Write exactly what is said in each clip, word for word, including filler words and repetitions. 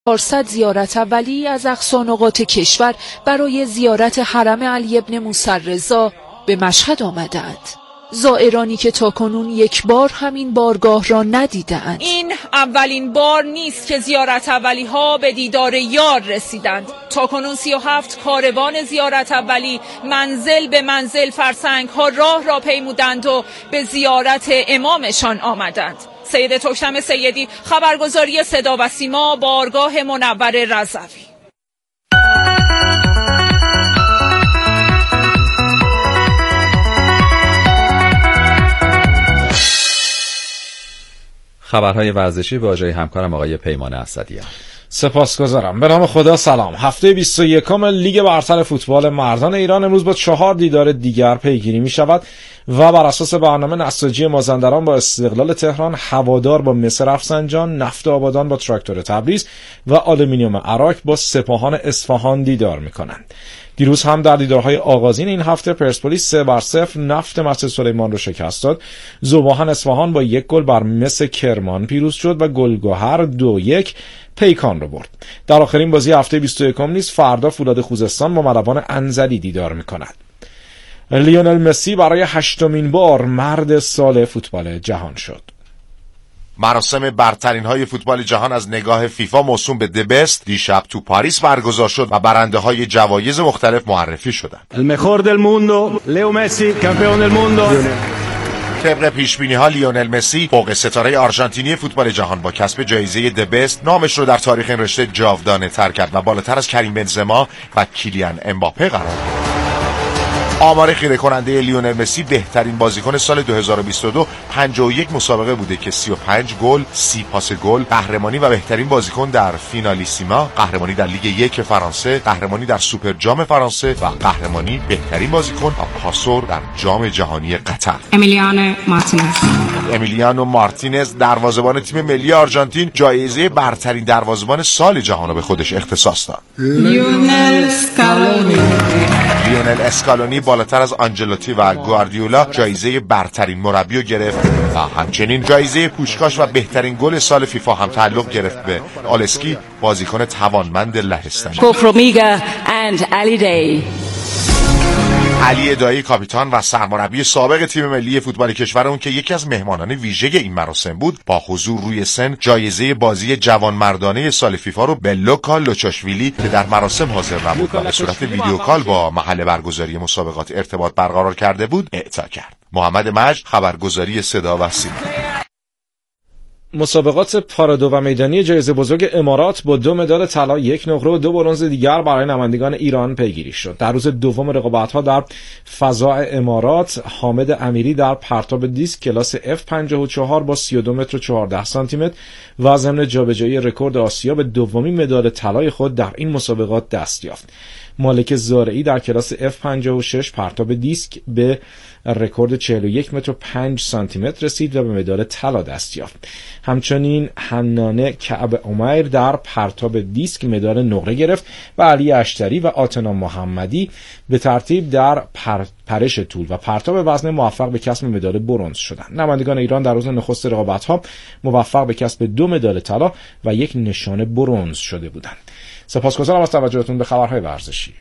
چهارصد زیارت اولی از اقصی نقاط کشور برای زیارت حرم علی بن موسی رضا به مشهد آمدند. زائرانی که تاکنون یک بار همین بارگاه را ندیدند. این اولین بار نیست که زیارت اولی ها به دیدار یار رسیدند. تاکنون سی و هفت کاروان زیارت اولی منزل به منزل فرسنگ ها راه را پیمودند و به زیارت امامشان آمدند. سید تکشم سیدی، خبرگزاری صدا و سیما، بارگاه منور رضوی. خبرهای ورزشی به آژای همکارم آقای پیمان اسدیان. سپاسگزارم. به نام خدا سلام. هفته بیست و یکم لیگ برتر فوتبال مردان ایران امروز با چهار دیدار دیگر پیگیری می شود و بر اساس برنامه نساجی مازندران با استقلال تهران، هوادار با مصر رفسنجان، نفت آبادان با تراکتور تبریز و آلومینیوم عراق با سپاهان اصفهان دیدار می کنند. دیروز هم در دیدارهای آغازین این هفته پرسپولیس سه بر صفر نفت مسجد سلیمان رو شکست داد. ذوباهن اصفهان با یک گل بر مس کرمان پیروز شد و گلگهر دو یک پیکان رو برد. در آخرین بازی هفته بیست و یکم نیز فردا فولاد خوزستان با ملوان انزلی دیدار می‌کند. لیونل مسی برای هشتمین بار مرد سال فوتبال جهان شد. مراسم برترین های فوتبال جهان از نگاه فیفا موسوم به دبست دیشب تو پاریس برگزار شد و برنده های جوایز مختلف معرفی شدند. El mejor del mundo, Leo Messi, campeón del mundo. طبق پیشبینی ها لیونل مسی فوق ستاره آرژانتینی فوتبال جهان با کسب جایزه دبست نامش رو در تاریخ این رشته جاودانه تر کرد و بالاتر از کریم بنزما و کیلیان امباپه قرار داد. آمار خیره کننده لیونل مسی بهترین بازیکن سال دو هزار و بیست و دو پنجاه و یک مسابقه بوده که سی و پنج گل، سی پاس گل، قهرمانی و بهترین بازیکن در فینالیسیما، قهرمانی در لیگ یک فرانسه، قهرمانی در سوپر جام فرانسه و قهرمانی بهترین بازیکن و پاسور در جام جهانی قطر. امیلیانو مارتینز امیلیانو مارتینز دروازه‌بان تیم ملی آرژانتین جایزه برترین دروازه‌بان سال جهان را به خودش اختصاص داد. لیونل اسکالونی لیونل اسکالونی بالاتر از آنجلوتی و گواردیولا جایزه برترین مربی رو گرفت و همچنین جایزه پوشکاش و بهترین گل سال فیفا هم تعلق گرفت به آلسکی، بازیکن توانمند لهستانی. کوفرومیگا اند علی دی علی دایی کاپیتان و سرمربی سابق تیم ملی فوتبال کشورمون که یکی از مهمانان ویژه این مراسم بود، با حضور روی سن جایزه بازی جوانمردانه سال فیفا رو به لوکا لوچاشویلی که در مراسم حاضر نبود و به صورت ویدیو کال با محل برگزاری مسابقات ارتباط برقرار کرده بود اعطا کرد. محمد مجد، خبرگزاری صدا و سیما. مسابقات پارادو و میدانی جایزه بزرگ امارات با دو مدال طلا، یک نقره و دو برنز دیگر برای نمایندگان ایران پیگیری شد. در روز دوم رقابت‌ها در فضاء امارات، حامد امیری در پرتاب دیسک کلاس اف پنجاه و چهار با سی و دو متر و چهارده سانتی متر و ضمن جابجایی رکورد آسیا به دومین مدال طلای خود در این مسابقات دست یافت. مالک زارعی در کلاس اف پنجاه و شش پرتاب دیسک به رکورد چهل و یک متر و پنج سانتی متر رسید و به مدال طلا دست یافت. همچنین حنانه کعب عمیر در پرتاب دیسک مدال نقره گرفت و علی اشتری و آتنا محمدی به ترتیب در پر... پرش طول و پرتاب وزن موفق به کسب مدال برنز شدند. نمایندگان ایران در روز نخست رقابت‌ها موفق به کسب دو مدال طلا و یک نشان برنز شده بودند. سپاسگزارم از توجهتون به خبرهای ورزشی.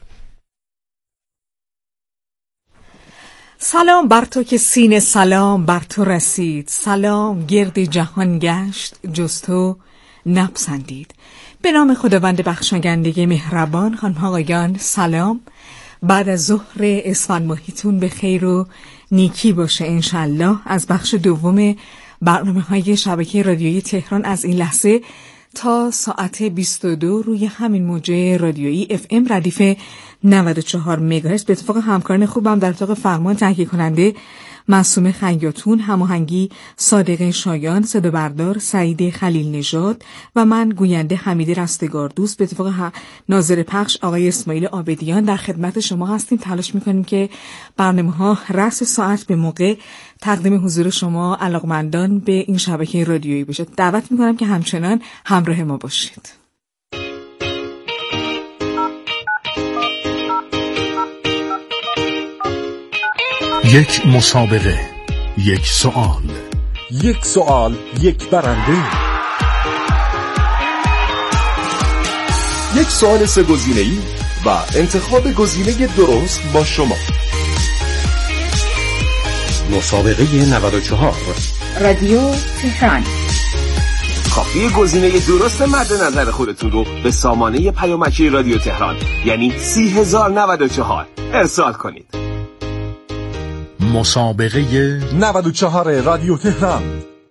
سلام بر تو که سینه سلام بر تو رسید، سلام گرد جهان گشت جز تو نپسندید. به نام خداوند بخشاینده مهربان، خانم آقایان سلام. بعد از ظهر اسفند ماهیتون به خیر و نیکی باشه انشالله. از بخش دوم برنامه های شبکه رادیویی تهران از این لحظه تا ساعت بیست و دو روی همین موجه رادیویی اف ام ردیف نود و چهار مگاهرتز به اتفاق همکاران خوبم در اتاق فرمان تهیه کننده معصومه خیاطون، هماهنگی صادق شایان، صدا بردار سعید خلیل نژاد و من گوینده حمید رستگار دوست به اتفاق ناظر پخش آقای اسماعیل عابدیان در خدمت شما هستیم. تلاش میکنیم که برنامه‌ها رأس ساعت به موقع تقدیم حضور شما علاقمندان به این شبکه رادیویی بشه. دعوت میکنم که همچنان همراه ما باشید. یک مسابقه، یک سوال، یک سوال، یک برنده. یک سوال سه گزینه‌ای و انتخاب گزینه درست با شما. مسابقه نود و چهار رادیو تهران. کافی گزینه درست مد نظر خودتون رو به سامانه پیامکی رادیو تهران یعنی سی هزار و نود و چهار ارسال کنید. مسابقه نود و چهار رادیو تهران.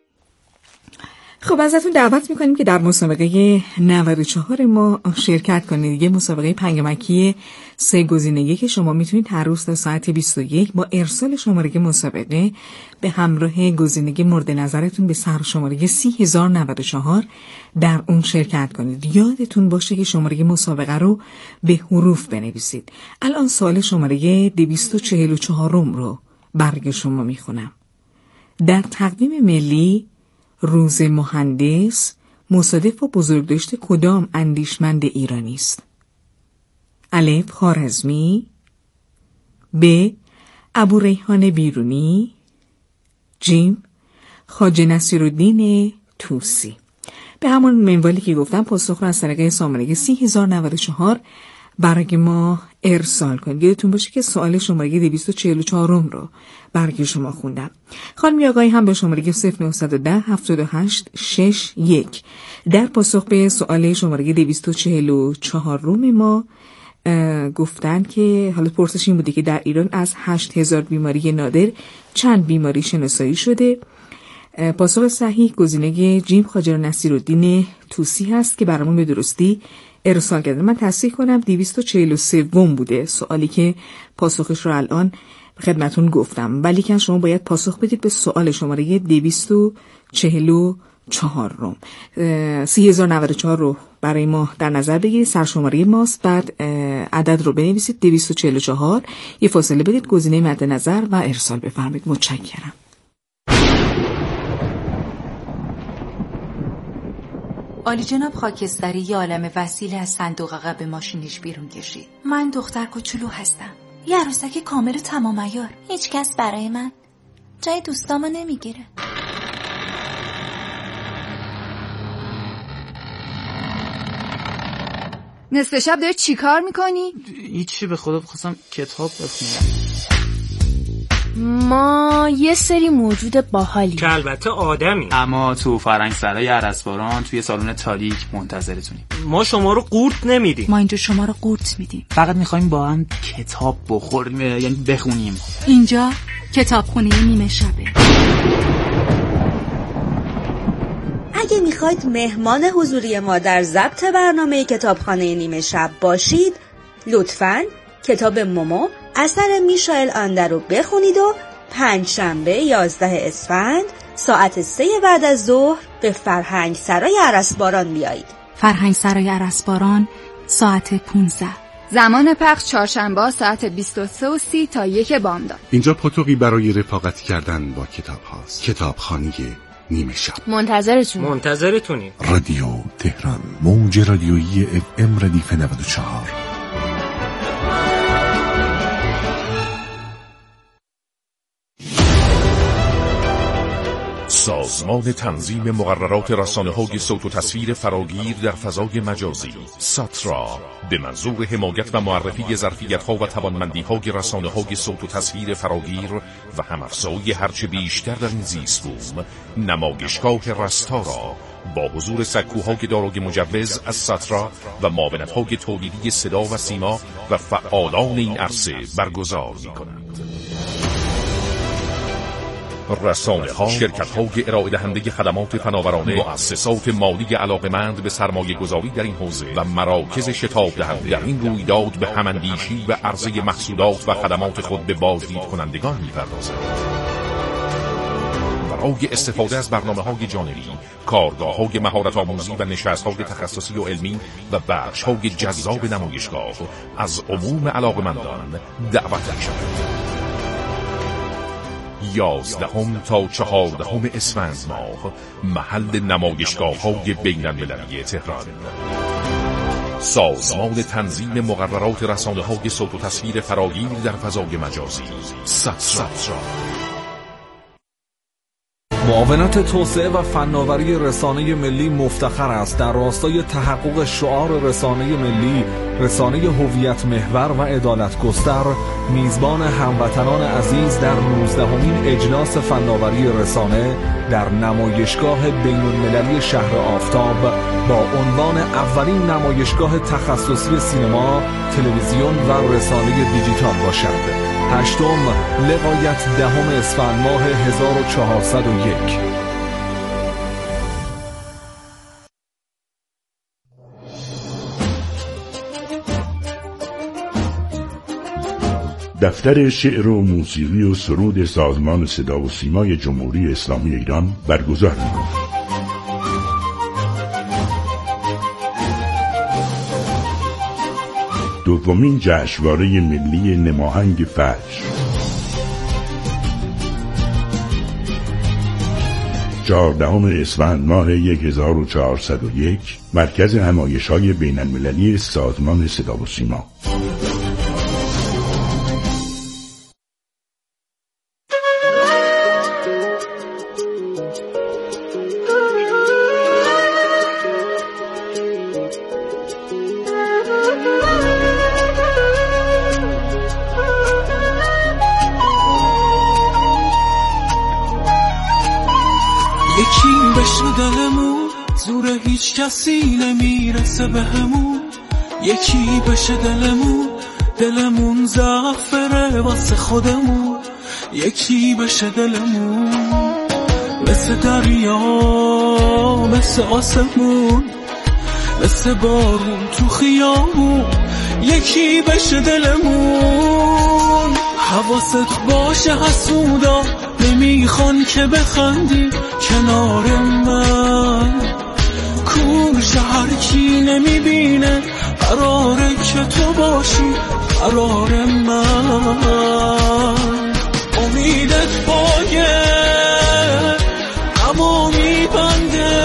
خب ازتون دعوت میکنیم که در مسابقه نود و چهار ما شرکت کنید. یه مسابقه پیامکی سه گزینه‌ای که شما میتونید هر روز تا ساعت بیست و یک با ارسال شماره مسابقه به همراه گزینه مورد نظرتون به سر شماره سی هزار و نود و چهار در اون شرکت کنید. یادتون باشه که شماره مسابقه رو به حروف بنویسید. الان سوال شماره دویست و چهل و چهار رو برای شما میخونم. در تقویم ملی روز مهندس مصادف با بزرگداشت کدام اندیشمند ایرانی است؟ الف خوارزمی، ب ابوریحان بیرونی، جیم خواجه نصیرالدین طوسی. به همون منوالی که گفتم پاسخ رو از طریق سامانه سی هزار و نود و چهار برای ما ارسال کنید. یادتون باشه که سوال شماره دویست و چهل و چهار رو برای شما خوندم. خانم یا آقای هم به شماره صفر نه یک صفر هفتاد و هشت شصت و یک در پاسخ به سوال شماره دویست و چهل و چهار ما گفتن که حالا پرسش این بوده که در ایران از هشت هزار بیماری نادر چند بیماری شناسایی شده. پاسخ صحیح گزینه جیم خواجه نصیرالدین طوسی هست که برامون به درستی ارسال کرده. من تصحیح کنم دویست و چهل و سه بوده سوالی که پاسخش رو الان خدمتون گفتم، ولی که شما باید پاسخ بدید به سوال شماره دویست و چهل و چهار رو. سی هزار و نود و چهار رو برای ما در نظر بگیرید، سرشماره ماست، بعد عدد رو بنویسید دویست و چهل و چهار، یه فاصله بدید، گزینه مد نظر و ارسال بفرمایید. متشکرم. عالی جناب خاکستری یه عالم وسیله از صندوق عقب ماشینش بیرون کشید. من دختر کوچولو هستم، یه عروسک کامل و تمام عیار. هیچ کس برای من جای دوستامو نمیگیره. نصف شب داری چی کار میکنی؟ هیچی، به خدا بخواستم کتاب بخونم. ما یه سری موجود باحالی که البته آدمی، اما تو فرنگ سرای ارسباران توی سالن تاریک منتظرتونیم. ما شما رو قورت نمیدیم. ما اینجا شما رو قورت میدیم. فقط میخوایم با هم کتاب بخوریم، یعنی بخونیم. اینجا کتابخونه نیمه شبه. اگه میخواید مهمان حضوری ما در ضبط برنامه کتابخانه نیمه شب باشید، لطفاً کتاب مومو اثر میشائل آنده رو بخونید و پنج شنبه یازده اسفند ساعت سه بعد از ظهر به فرهنگ سرای ارسباران بیایید. فرهنگ سرای ارسباران ساعت پانزده. زمان پخش چهارشنبه ساعت بیست و سه و سی تا یک بامداد. اینجا پاتوقی برای رفاقت کردن با کتاب هاست. کتابخانه نیمه شب. منتظرتون. منتظرتونیم. رادیو تهران، موج رادیویی اف ام ردیف نود و چهار. سازمان تنظیم مقررات رسانه‌های صوت و تصویر فراگیر در فضای مجازی ساترا به منظور حمایت و معرفی ظرفیت‌ها و توانمندی‌های رسانه‌های صوت و تصویر فراگیر و هم‌افزایی هرچه بیشتر در این زیست‌بوم نمایشگاه رستا را با حضور سکوهای دارای مجوز از ساترا و معاونت‌های تولیدی صدا و سیما و فعالان این عرصه برگزار می‌کند. رسانه ها، شرکت های ارائه دهنده خدمات فناورانه، مؤسسات مالی علاقمند به سرمایه گذاری در این حوزه و مراکز شتاب دهنده در این رویداد به هماندیشی و عرضه محصولات و خدمات خود به بازدید کنندگان می‌پردازند. برای استفاده از برنامه‌های جانبی، کارگاه‌های مهارت‌آموزی و نشست‌های تخصصی و علمی و بخش‌های جذاب نمایشگاه از عموم علاقمندان دعوت می‌شود. یازدهم تا چهاردهم اسفند ماه محل نمایشگاه‌های بین‌المللی تهران. سازمان تنظیم مقررات رسانه‌های صوت و تصویر فراگیر در فضای مجازی ساترا. معاونت توسعه و فناوری رسانه ملی مفتخر است در راستای تحقق شعار رسانه ملی، رسانه هویت محور و عدالت گستر، میزبان هموطنان عزیز در نوزدهمین اجلاس فناوری رسانه در نمایشگاه بین‌المللی شهر آفتاب با عنوان اولین نمایشگاه تخصصی سینما، تلویزیون و رسانه دیجیتال باشد. هشتم لقایت دهم اسفند ماه هزار و چهارصد و یک. دفتر شعر و موسیقی و سرود سازمان صدا و سیمای جمهوری اسلامی ایران برگزار می‌کند. دومین جشنواره ملی نماهنگ فجر، چهاردهم اسفند ماه هزار و چهارصد و یک، مرکز همایش‌های بین‌المللی سازمان صدا و سیما. کسی نمیرسه به همون، یکی بشه دلمون، دلمون زعفره واسه خودمون، یکی بشه دلمون، مثل دریا مثل آسمون، مثل بارون تو خیابون، یکی بشه دلمون. حواست باشه حسودا نمیخوان که بخندی کنار من، کور شهر کی نمیبینه قراره که تو باشی قرار من. امیدت پایه اما میبنده،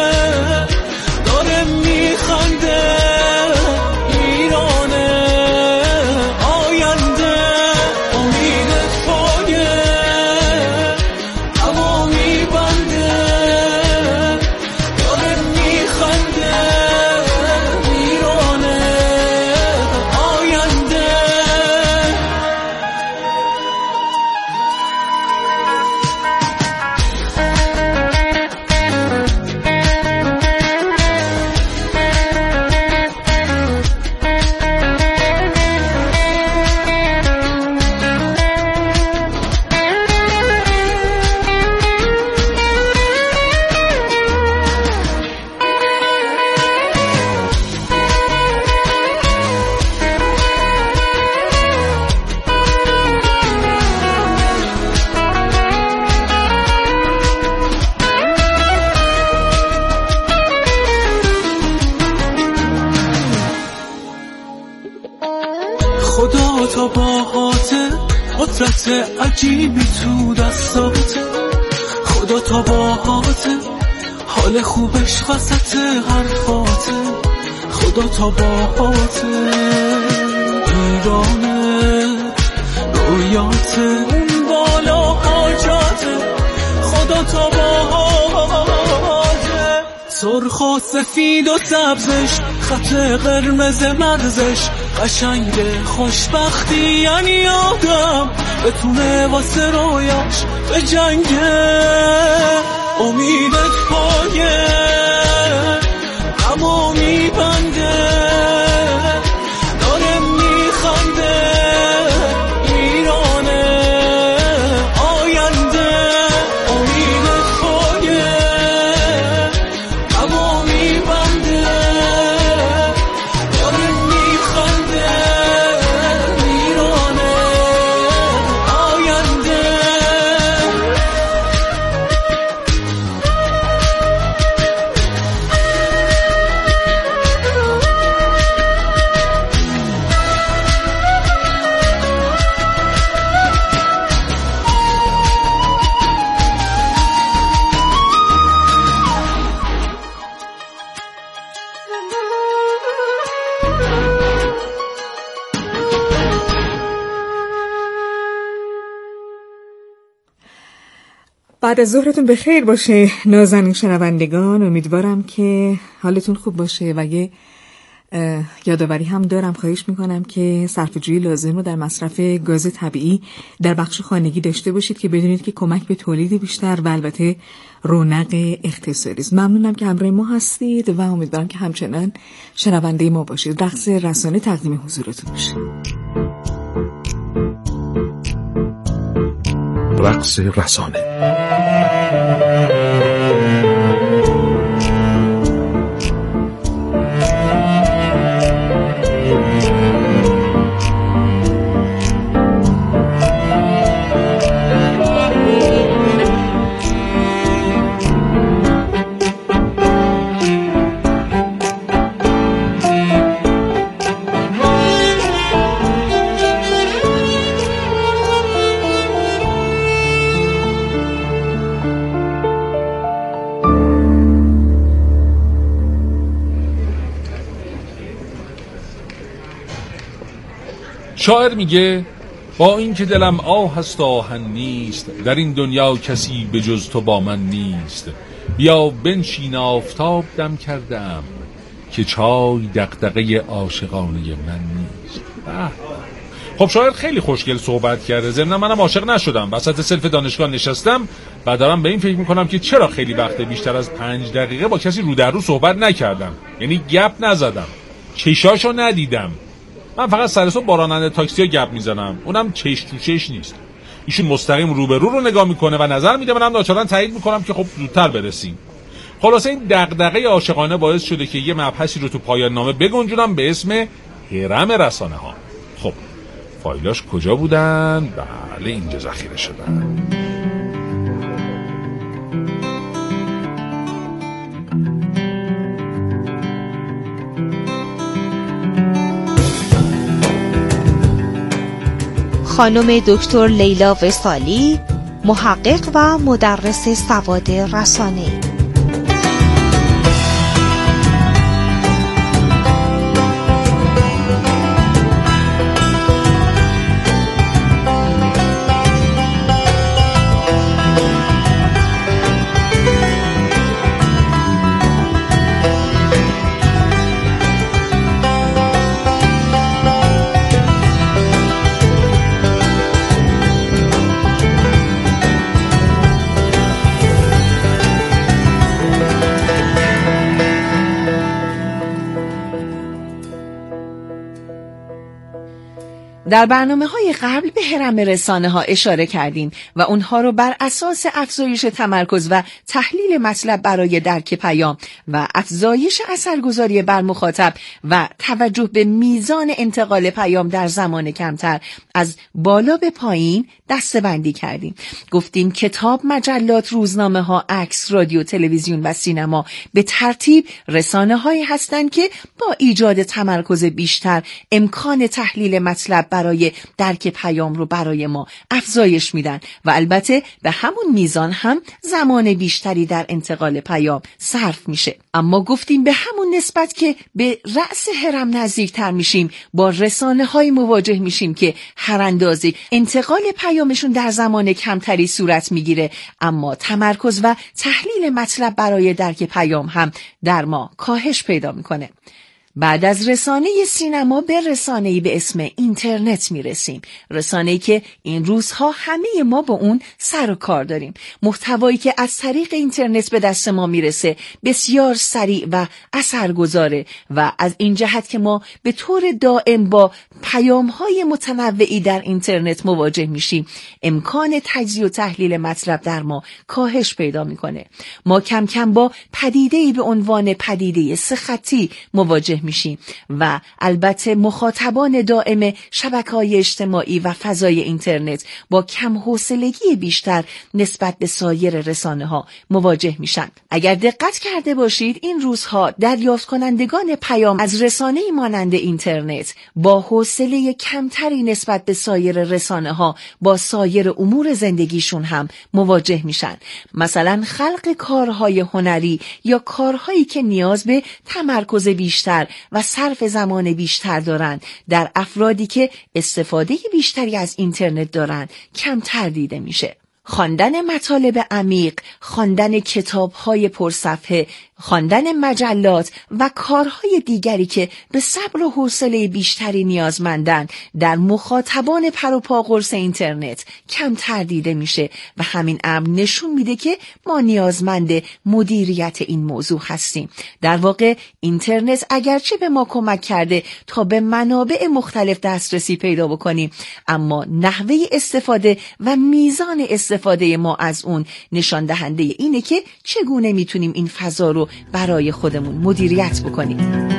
داره میخنده ایرانه آینده. امیدت پایه اما میبنده، قدرت عجیبی تو دستاته، خدا تا باهاته، حال خوبش وسط حرفاته، خدا تا باهاته، ایرانه رویاته، اون بالا حاجاته، خدا تا باهاته، سرخ و سفید و سبزش، خط قرمز مرزش، قشنگ خوشبختی یعنی آدم بتونه واسه رویاش به جنگه. امیدت پایه اما میبنده، داره میخنده ایرانه آینده. امیدت پایه اما میبنده، داره میخنده ایرانه آینده. بعد از ظهرتون بخیر باشه نازنین شنوندگان. امیدوارم که حالتون خوب باشه و یه یادآوری هم دارم، خواهش میکنم که صرفه‌جویی لازم رو در مصرف گاز طبیعی در بخش خانگی داشته باشید که بدونید که کمک به تولید بیشتر و البته رونق اقتصادی است. ممنونم که همراه ما هستید و امیدوارم که همچنان شنونده ما باشید. رقص رسانه تقدیم حضورتون باشه. رقص رسانه. شاعر میگه با این که دلم آه هست آهن نیست، در این دنیا کسی به جز تو با من نیست. بیا بنشین آفتاب دم کردم، که چای دغدغه عاشقانه من نیست. خب شاعر خیلی خوشگل صحبت کرده. ضمن منم عاشق نشدم، وسط سلف دانشگاه نشستم و دارم به این فکر میکنم که چرا خیلی وقت بیشتر از پنج دقیقه با کسی رو در رو صحبت نکردم. یعنی گپ نزدم، چشاشو ندیدم. من فقط سر صبح با راننده تاکسی ها گپ میزنم، اونم چش تو چش نیست. ایشون مستقیم رو به رو رو نگاه میکنه و نظر میده، منم ناچارن تایید میکنم که خب زودتر برسیم. خلاصه این دغدغه عاشقانه باعث شده که یه مبحثی رو تو پایان نامه بگنجونم به اسم هرم رسانه ها. خب فایلاش کجا بودن؟ بله اینجا ذخیره شدن. خانم دکتر لیلا وصالی، محقق و مدرس سواد رسانه‌ای. در برنامه‌های قبل به هرم رسانه ها اشاره کردیم و اونها رو بر اساس افزایش تمرکز و تحلیل مطلب برای درک پیام و افزایش اثرگذاری بر مخاطب و توجه به میزان انتقال پیام در زمان کمتر از بالا به پایین دسته‌بندی کردیم. گفتیم کتاب، مجلات، روزنامه ها، عکس، رادیو، تلویزیون و سینما به ترتیب رسانه هایی هستند که با ایجاد تمرکز بیشتر امکان تحلیل مطلب برای درک پیام رو برای ما افزایش میدن و البته به همون میزان هم زمان بیشتری در انتقال پیام صرف میشه. اما گفتیم به همون نسبت که به رأس هرم نزدیکتر میشیم، با رسانه های مواجه میشیم که هر اندازه انتقال پیامشون در زمان کمتری صورت میگیره، اما تمرکز و تحلیل مطلب برای درک پیام هم در ما کاهش پیدا میکنه. بعد از رسانه سینما به رسانه‌ای به اسم اینترنت میرسیم. رسانه‌ای که این روزها همه ما با اون سر و کار داریم. محتوایی که از طریق اینترنت به دست ما میرسه بسیار سریع و اثرگذاره و از این جهت که ما به طور دائم با پیام‌های متنوعی در اینترنت مواجه میشیم، امکان تجزیه و تحلیل مطلب در ما کاهش پیدا میکنه. ما کم کم با پدیده‌ای به عنوان پدیده سه خطی مواجه میشیم و البته مخاطبان دائم شبکه‌های اجتماعی و فضای اینترنت با کم حوصلگی بیشتر نسبت به سایر رسانه‌ها مواجه میشن. اگر دقت کرده باشید این روزها دریافت کنندگان پیام از رسانه‌ای مانند اینترنت با حوصله کمتری نسبت به سایر رسانه‌ها با سایر امور زندگیشون هم مواجه میشن. مثلا خلق کارهای هنری یا کارهایی که نیاز به تمرکز بیشتر و صرف زمان بیشتر دارند در افرادی که استفاده بیشتری از اینترنت دارند کمتر دیده میشه. خواندن مطالب عمیق، خواندن کتاب‌های پرصفحه، خواندن مجلات و کارهای دیگری که به صبر و حوصله بیشتری نیازمندند در مخاطبان پر و پا قرص اینترنت کمتر دیده میشه و همین امر نشون میده که ما نیازمند مدیریت این موضوع هستیم. در واقع اینترنت اگرچه به ما کمک کرده تا به منابع مختلف دسترسی پیدا بکنیم، اما نحوه استفاده و میزان استفاده ما از اون نشان دهنده اینه که چگونه میتونیم این فضا رو برای خودمون مدیریت بکنیم.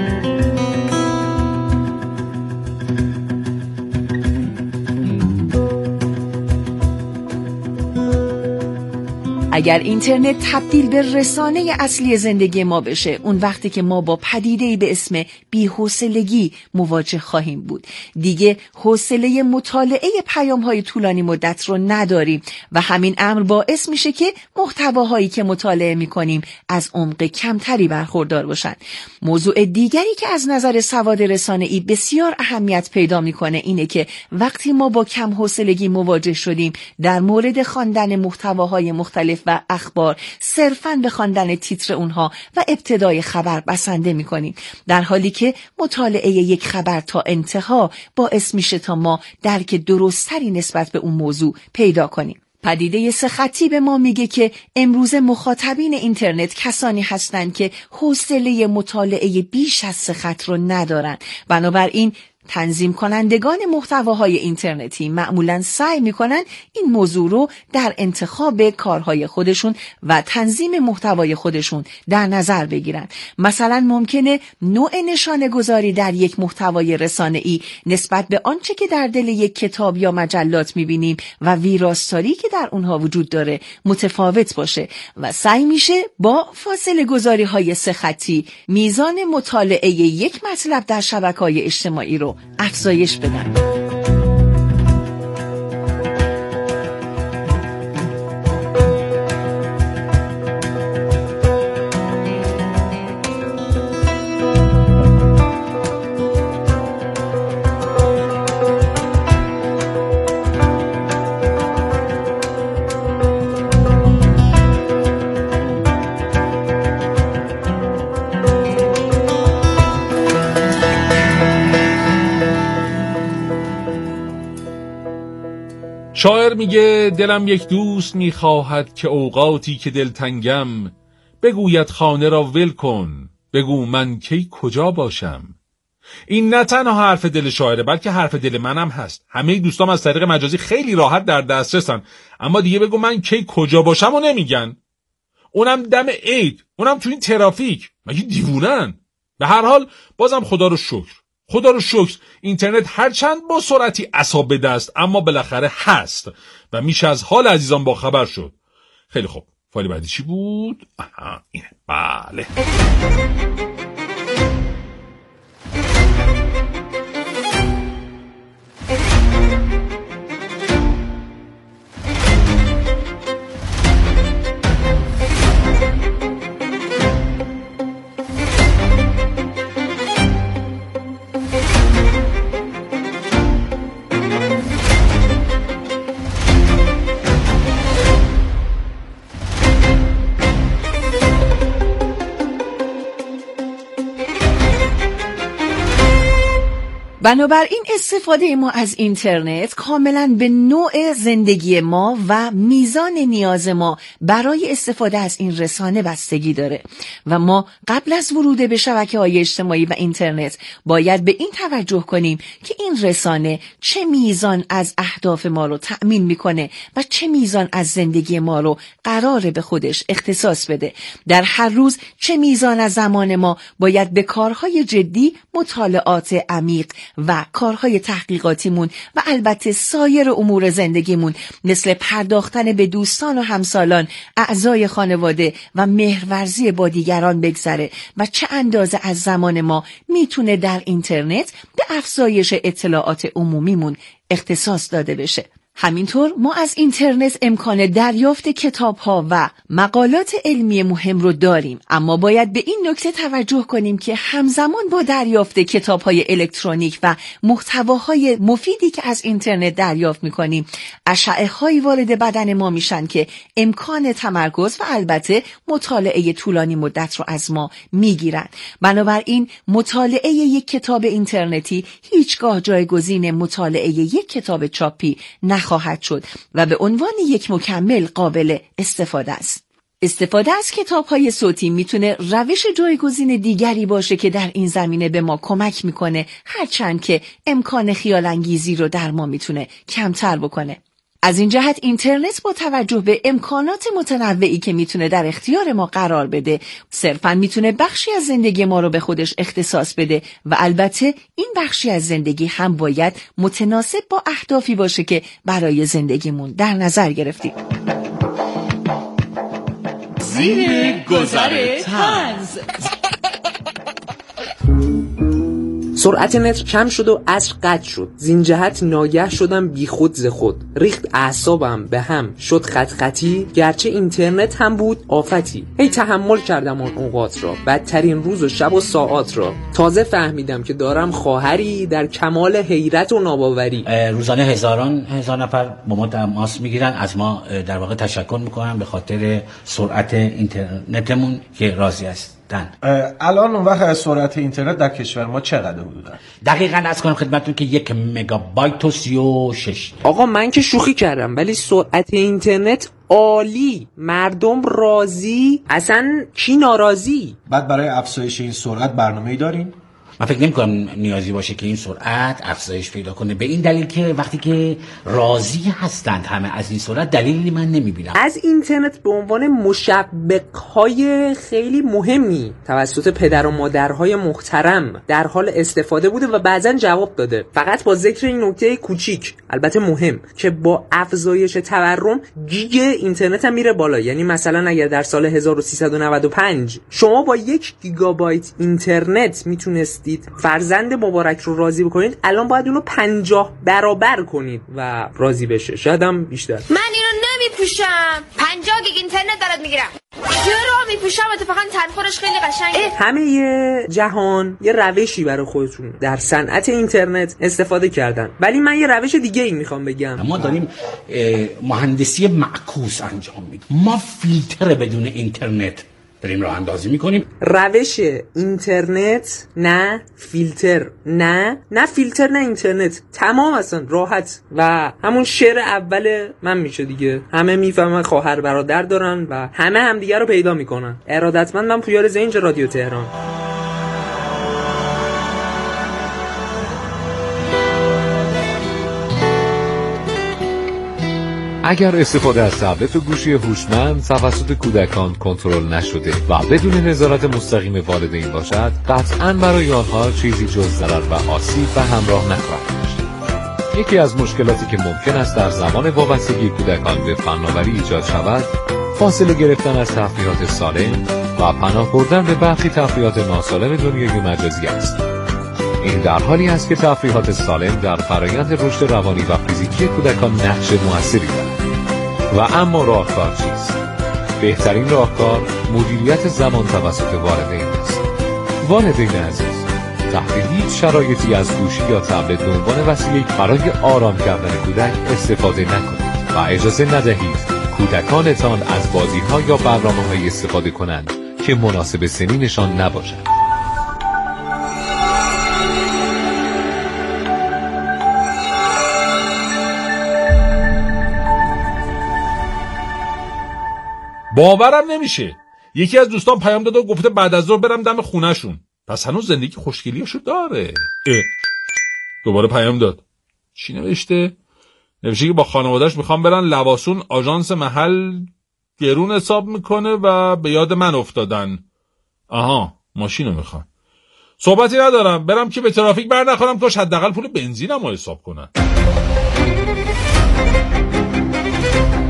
اگر اینترنت تبدیل به رسانه اصلی زندگی ما بشه، اون وقتی که ما با پدیده‌ای به اسم بی‌حوصلگی مواجه خواهیم بود. دیگه حوصله مطالعه پیام‌های طولانی مدت رو نداریم و همین امر باعث میشه که محتواهایی که مطالعه می‌کنیم از عمق کمتری برخوردار باشن. موضوع دیگری که از نظر سواد رسانه‌ای بسیار اهمیت پیدا می‌کنه اینه که وقتی ما با کم حوصلگی مواجه شدیم، در مورد خواندن محتواهای مختلف و اخبار صرفاً به خواندن تیتر اونها و ابتدای خبر بسنده می‌کنیم، در حالی که مطالعه یک خبر تا انتها باعث میشه تا ما درک درستری نسبت به اون موضوع پیدا کنیم. پدیده سه خطی به ما میگه که امروز مخاطبین اینترنت کسانی هستند که حوصله مطالعه بیش از سه خط رو ندارن. بنابراین تنظیم کنندگان محتواهای اینترنتی معمولاً سعی میکنن این موضوع رو در انتخاب کارهای خودشون و تنظیم محتوای خودشون در نظر بگیرن. مثلا ممکنه نوع نشانه گذاری در یک محتوای رسانه‌ای نسبت به آنچه که در دل یک کتاب یا مجلات میبینیم و ویراستاری که در اونها وجود داره متفاوت باشه و سعی میشه با فاصله گذاری های سه خطی میزان مطالعه یک مطلب در شبکه‌های اجتماعی رو افزایش بدن. شاعر میگه دلم یک دوست میخواهد که اوقاتی که دلتنگم بگوید خانه را ول کن، بگو من کی کجا باشم. این نه تنها حرف دل شاعره بلکه حرف دل منم هست. همه دوستام از طریق مجازی خیلی راحت در دسترسن، اما دیگه بگو من کی کجا باشم و نمیگن، اونم دم عید، اونم تو این ترافیک. مگه دیوونن؟ به هر حال بازم خدا رو شکر خدا رو شکر اینترنت هرچند با سرعتی عصاب به دست اما بالاخره هست و میشه از حال عزیزان با خبر شد. خیلی خوب، فایل بعدی چی بود؟ آها اینه. بله. بنابراین استفاده ما از اینترنت کاملا به نوع زندگی ما و میزان نیاز ما برای استفاده از این رسانه بستگی داره و ما قبل از ورود به شبکه‌های اجتماعی و اینترنت باید به این توجه کنیم که این رسانه چه میزان از اهداف ما رو تأمین میکنه و چه میزان از زندگی ما رو قراره به خودش اختصاص بده. در هر روز چه میزان از زمان ما باید به کارهای جدی، مطالعات عمیق و کارهای تحقیقاتیمون و البته سایر امور زندگیمون مثل پرداختن به دوستان و همسالان، اعضای خانواده و مهرورزی با دیگران بگذره و چه اندازه از زمان ما میتونه در اینترنت به افزایش اطلاعات عمومیمون اختصاص داده بشه. همینطور ما از اینترنت امکان دریافت کتاب‌ها و مقالات علمی مهم رو داریم، اما باید به این نکته توجه کنیم که همزمان با دریافت کتاب‌های الکترونیک و محتواهای مفیدی که از اینترنت دریافت می‌کنیم، اشعه‌های وارد بدن ما میشن که امکان تمرکز و البته مطالعه طولانی مدت رو از ما میگیرن. بنابراین مطالعه یک کتاب اینترنتی هیچگاه جایگزین مطالعه یک کتاب چاپی نخواهد شد و به عنوان یک مکمل قابل استفاده است. استفاده از کتاب‌های صوتی میتونه روش جایگزین دیگری باشه که در این زمینه به ما کمک میکنه، هرچند که امکان خیال انگیزی رو در ما میتونه کمتر بکنه. از این جهت اینترنت با توجه به امکانات متنوعی که میتونه در اختیار ما قرار بده، صرفاً میتونه بخشی از زندگی ما رو به خودش اختصاص بده و البته این بخشی از زندگی هم باید متناسب با اهدافی باشه که برای زندگیمون در نظر گرفتیم. زیر گذر طنز. سرعت نت کم شد و عصر قطع شد. زین جهت ناگه شدم بی خود ز خود، ریخت اعصابم به هم شد خط خطی، گرچه اینترنت هم بود آفتی. هی تحمل کردم آن اوقات را، بدترین روز و شب و ساعات را. تازه فهمیدم که دارم خواهری در کمال حیرت و ناباوری. روزانه هزاران هزار نفر با ما تماس میگیرن، از ما در واقع تشکر میکنن به خاطر سرعت اینترنتمون که راضی است. الان اون وقت از سرعت اینترنت در کشور ما چقدر حدودا؟ دقیقاً از کنم خدمتتون که یک مگابایت و سی و شش. آقا من که شوخی کردم، ولی سرعت اینترنت عالی، مردم راضی، اصلا کی ناراضی؟ بعد برای افزایش این سرعت برنامه‌ای دارین؟ من فکر نمی کنم نیازی باشه که این سرعت افزایش پیدا کنه، به این دلیل که وقتی که راضی هستند همه از این سرعت، دلیلی من نمیبینم. از اینترنت به عنوان مشبک‌های خیلی مهمی توسط پدر و مادرهای محترم در حال استفاده بوده و بعضن جواب داده، فقط با ذکر این نکته کوچیک البته مهم که با افزایش تورم گیگ اینترنت هم میره بالا. یعنی مثلا اگر در سال هزار و سیصد و نود و پنج شما با یک گیگابایت اینترنت میتونستید فرزند مبارک رو راضی بکنید، الان باید اونو پنجاه برابر کنید و راضی بشه، شاید هم بیشتر. من اینو نمیپوشم، پنجاه گیگ اینترنت دارد میگیرم. چرا میپوشم؟ اتفاقا تنخورش خیلی قشنگه. همه یه جهان یه روشی برای خودشون در صنعت اینترنت استفاده کردن، ولی من یه روش دیگه ای میخوام بگم. ما داریم مهندسی معکوس انجام میدیم، ما فیلتر بدون اینترنت داریم راه اندازی میکنیم. روش اینترنت نه فیلتر، نه نه فیلتر نه اینترنت، تمام اصلا راحت. و همون شعر اول من میشه دیگه، همه میفهمن خواهر برادر دارن و همه همدیگه رو پیدا میکنن. ارادتمند من پویار زنج رادیو تهران. اگر استفاده از تبلت و گوشی هوشمند توسط کودکان کنترل نشده و بدون نظارت مستقیم والدین باشد، قطعاً برای آنها چیزی جز ضرر و آسیب و همراه نخواهد داشت. یکی از مشکلاتی که ممکن است در زمان وابستگی کودکان به فناوری ایجاد شود، فاصله گرفتن از تفریحات سالم و پناه بردن به برخی تفریحات ناسالم دنیای مجازی است. این در حالی است که تفریحات سالم در فرایند رشد روانی و فیزیکی کودکان نقش موثری دارد. و اما راهکار چیست؟ بهترین راهکار مدیریت زمان توسط والدین است. والدین عزیز، تحت هیچ شرایطی از گوشی یا تبلت به عنوان وسیله برای آرام کردن کودک استفاده نکنید و اجازه ندهید کودکانتان از بازی‌ها یا برنامه‌های استفاده کنند که مناسب سنینشان نباشد. باورم نمیشه، یکی از دوستان پیام داده و گفته بعد از ظهر برم دم خونهشون، پس هنوز زندگی خوشگلیاشو داره. اه. دوباره پیام داد. چی نوشته؟ نوشته که با خانوادهش میخوام برن لواسون، آژانس محل گرون حساب میکنه و به یاد من افتادن. آها، ماشینو میخوام. صحبتی ندارم، برم که به ترافیک بر نخورم، کاش حداقل پول بنزینمو حساب کنن.